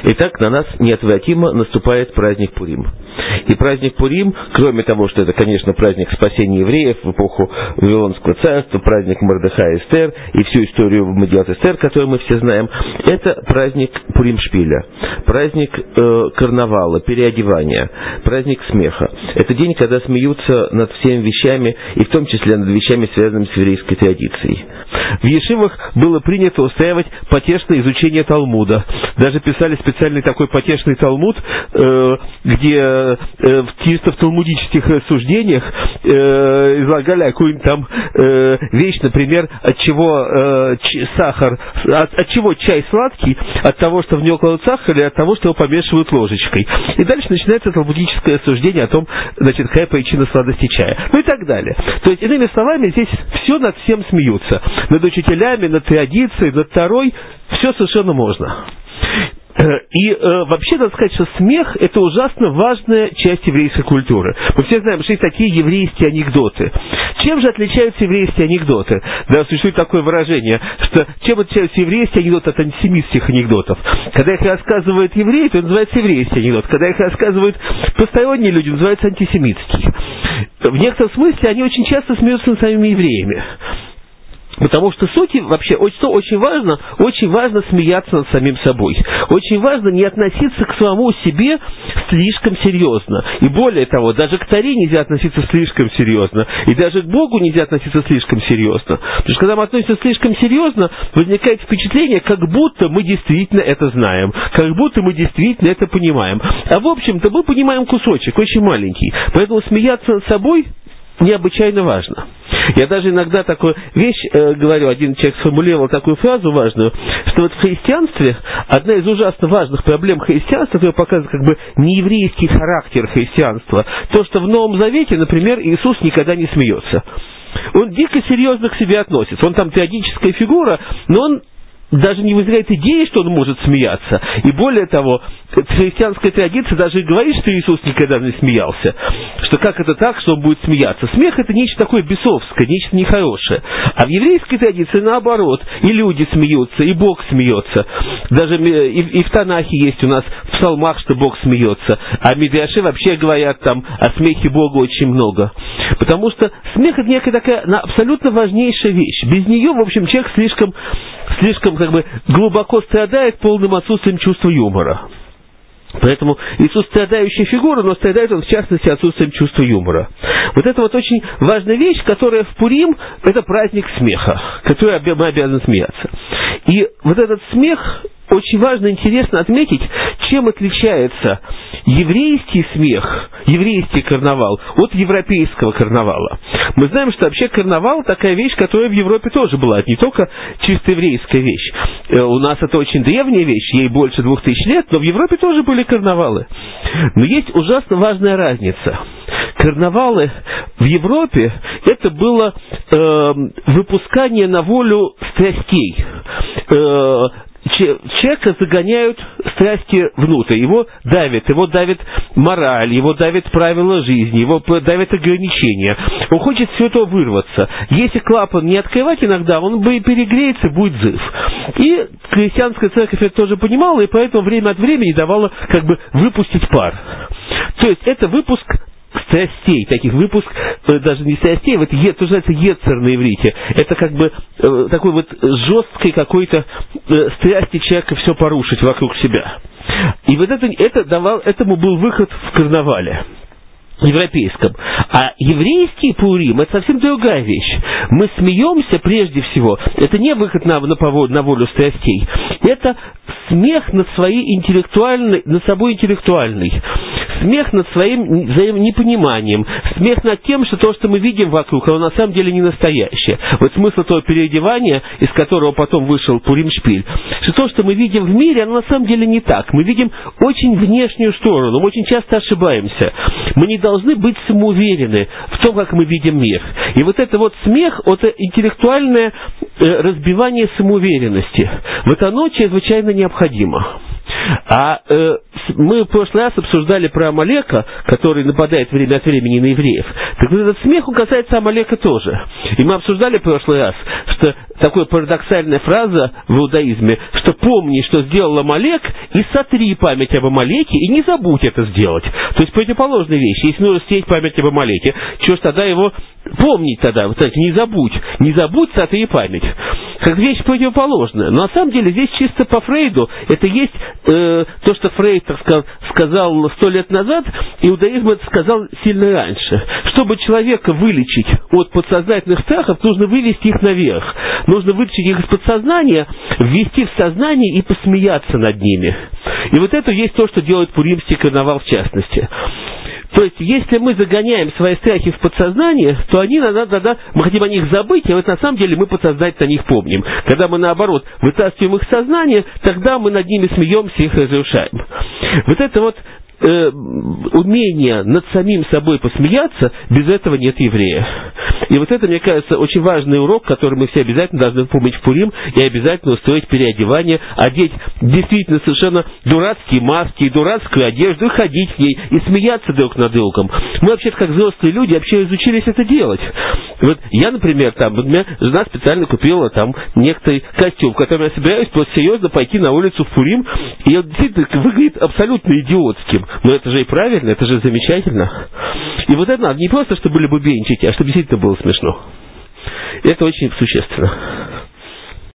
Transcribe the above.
Итак, на нас неотвратимо наступает праздник Пурим. И праздник Пурим, кроме того, что это, конечно, праздник спасения евреев в эпоху Вавилонского царства, праздник Мордехая и Эстер, и всю историю Мегилат Эстер, которую мы все знаем, это праздник Пурим-Шпиля, праздник карнавала, переодевания, праздник смеха. Это день, когда смеются над всеми вещами, и в том числе над вещами, связанными с еврейской традицией. В ешивах было принято устраивать потешное изучение Талмуда. Даже писали специальный такой потешный Талмуд, где чисто в талмудических рассуждениях излагали какую-нибудь там вещь, например, от чего сахар, от чего чай сладкий, от того, что в него кладут сахар, или от того, что его помешивают ложечкой. И дальше начинается талмудическое рассуждение о том, значит, какая причина сладости чая. Ну и так далее. То есть, иными словами, здесь все над всем смеются. Над учителями, над традицией, над Торой. Все совершенно можно. И вообще, надо сказать, что смех – это ужасно важная часть еврейской культуры. Мы все знаем, что есть такие еврейские анекдоты. Чем же отличаются еврейские анекдоты? Да, существует такое выражение, что чем отличаются еврейские анекдоты от антисемитских анекдотов? Когда их рассказывают евреи, то называется еврейский анекдот. Когда их рассказывают посторонние люди, называется антисемитский. В некотором смысле они очень часто смеются над самими евреями. Потому что сути вообще, что очень важно смеяться над самим собой. Очень важно не относиться к самому себе слишком серьезно. И более того, даже к Торе нельзя относиться слишком серьезно. И даже к Богу нельзя относиться слишком серьезно. Потому что когда мы относимся слишком серьезно, возникает впечатление, как будто мы действительно это знаем. Как будто мы действительно это понимаем. А в общем-то мы понимаем кусочек, очень маленький. Поэтому смеяться над собой необычайно важно. Я даже иногда такую вещь говорю, один человек сформулировал такую фразу важную, что вот в христианстве одна из ужасно важных проблем христианства, которая показывает как бы нееврейский характер христианства, то, что в Новом Завете, например, Иисус никогда не смеется. Он дико серьезно к себе относится. Он там теодическая фигура, но он даже не вызывает идеи, что он может смеяться. И более того, христианская традиция даже и говорит, что Иисус никогда не смеялся. Что как это так, что он будет смеяться? Смех – это нечто такое бесовское, нечто нехорошее. А в еврейской традиции наоборот. И люди смеются, и Бог смеется. Даже и в Танахе есть у нас в псалмах, что Бог смеется. А мидраши вообще говорят там о смехе Бога очень много. Потому что смех – это некая такая абсолютно важнейшая вещь. Без нее, в общем, человек слишком как бы глубоко страдает полным отсутствием чувства юмора. Поэтому Иисус страдающая фигура, но страдает он в частности отсутствием чувства юмора. Вот это вот очень важная вещь, которая в Пурим – это праздник смеха, который мы обязаны смеяться. И вот этот смех очень важно, интересно отметить, чем отличается еврейский смех, еврейский карнавал от европейского карнавала. Мы знаем, что вообще карнавал такая вещь, которая в Европе тоже была, не только чисто еврейская вещь. У нас это очень древняя вещь, ей больше 2000 лет, но в Европе тоже были карнавалы. Но есть ужасно важная разница. Карнавалы в Европе это было выпускание на волю страстей. Человека загоняют страсти внутрь, его давит мораль, его давит правила жизни, его давит ограничения. Он хочет все это вырваться. Если клапан не открывать иногда, он бы перегреется, будет зыв. И христианская церковь это тоже понимала, и поэтому время от времени давала как бы выпустить пар. То есть это выпуск страстей, таких выпуск, даже не страстей, вот то, что называется ецер на иврите. Это как бы такой вот жесткой какой-то страсти человека все порушить вокруг себя. И вот этому был выход в карнавале европейском. А еврейский Пурим – это совсем другая вещь. Мы смеемся прежде всего. Это не выход на волю страстей. Это смех над собой интеллектуальный. Смех над своим непониманием. Смех над тем, что то, что мы видим вокруг, оно на самом деле не настоящее. Вот смысл того переодевания, из которого потом вышел Пурим-Шпиль, что то, что мы видим в мире, оно на самом деле не так. Мы видим очень внешнюю сторону, мы очень часто ошибаемся. Мы не должны быть самоуверены в том, как мы видим мир. И вот это вот смех, это интеллектуальное разбивание самоуверенности. Вот оно чрезвычайно необходимо. А мы в прошлый раз обсуждали про Амалека, который нападает время от времени на евреев. Так вот этот смех, он касается Амалека тоже. И мы обсуждали в прошлый раз, что такая парадоксальная фраза в иудаизме, что помни, что сделал Амалек, и сотри память об Амалеке, и не забудь это сделать. То есть противоположные вещи. Если нужно стереть память об Амалеке, что ж тогда его помнить тогда, вот, знаете, не забудь, сотри память. Как вещь противоположная. Но на самом деле здесь чисто по Фрейду, это есть то, что Фрейд сказал 100 лет назад, иудаизм это сказал сильно раньше. Чтобы человека вылечить от подсознательных страхов, нужно вывести их наверх. Нужно вытащить их из подсознания, ввести в сознание и посмеяться над ними. И вот это есть то, что делает Пуримский карнавал в частности. То есть, если мы загоняем свои страхи в подсознание, то мы хотим о них забыть, а вот на самом деле мы подсознательно о них помним. Когда мы, наоборот, вытаскиваем их в сознание, тогда мы над ними смеемся и их разрушаем. Вот это вот умение над самим собой посмеяться, без этого нет еврея. И вот это, мне кажется, очень важный урок, который мы все обязательно должны помнить в Пурим, и обязательно устроить переодевание, одеть действительно совершенно дурацкие маски, дурацкую одежду, и ходить в ней, и смеяться друг над другом. Мы вообще-то, как взрослые люди, вообще изучились это делать. Вот я, например, у меня жена специально купила некоторый костюм, в котором я собираюсь просто серьезно пойти на улицу в Пурим, и он действительно выглядит абсолютно идиотским. Но это же и правильно, это же замечательно. И вот это надо не просто, чтобы любобенчить, а чтобы действительно было смешно. Это очень существенно.